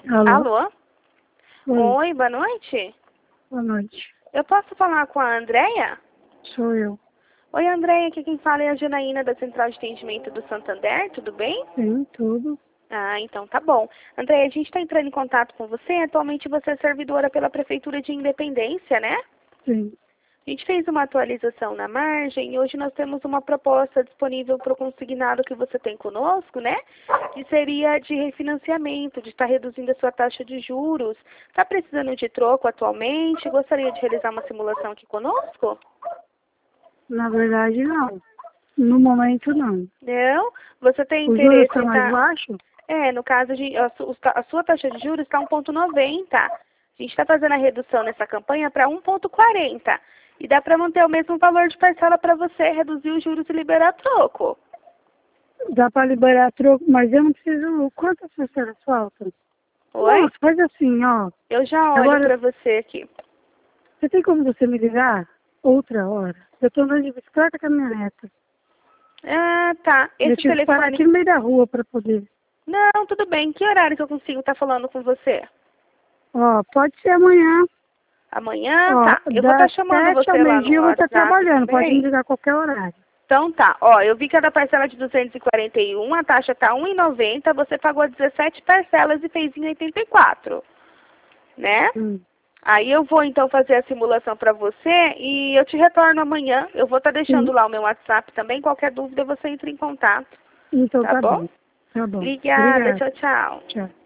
Alô? Alô? Oi, Oi, boa noite. boa noite. Eu posso falar com a Andréia? Sou eu. Oi, Andréia, aqui quem fala é a Janaína da Central de Atendimento do Santander, tudo bem? Sim, tudo. Ah, então tá bom. Andréia, a gente está entrando em contato com você. Atualmente você é servidora pela Prefeitura de Independência, né? Sim. A gente fez uma atualização na margem e hoje nós temos uma proposta disponível para o consignado que você tem conosco, né? Que seria de refinanciamento, de estar reduzindo a sua taxa de juros. Está precisando de troco atualmente? Gostaria de realizar uma simulação aqui conosco? Na verdade, não. No momento, não. Não? Você tem O juros interesse está em mais estar... baixo? No caso de... A sua taxa de juros está 1,90. A gente está fazendo a redução nessa campanha para 1,40. E dá para manter o mesmo valor de parcela para você, reduzir os juros e liberar troco. Dá para liberar troco, mas eu não preciso... Quantas pessoas faltam? Oi? Nossa, faz assim, ó. Eu já olho Agora, para você aqui. você tem como você me ligar outra hora? Eu tô andando de bicicleta com a minha neta. Ah, tá. Eu Esse tive que parar telefone... aqui no meio da rua para poder... Não, tudo bem. Que horário que eu consigo estar falando com você? Ó, pode ser amanhã. Amanhã? Ó, Tá. Eu vou estar das chamando 7 ao você lá meio-dia no eu vou estar WhatsApp trabalhando. Pode me também. ligar a qualquer horário. Então tá. Ó, eu vi que a da parcela de 241, a taxa tá 1,90, você pagou 17 parcelas e fez em 84, né? Aí eu vou então fazer a simulação para você e eu te retorno amanhã. Eu vou estar deixando Sim. lá o meu WhatsApp também. Qualquer dúvida você entra em contato. Então Tá tá bom? bom. Tá bom. Obrigada. Obrigada. Tchau, tchau. Tchau.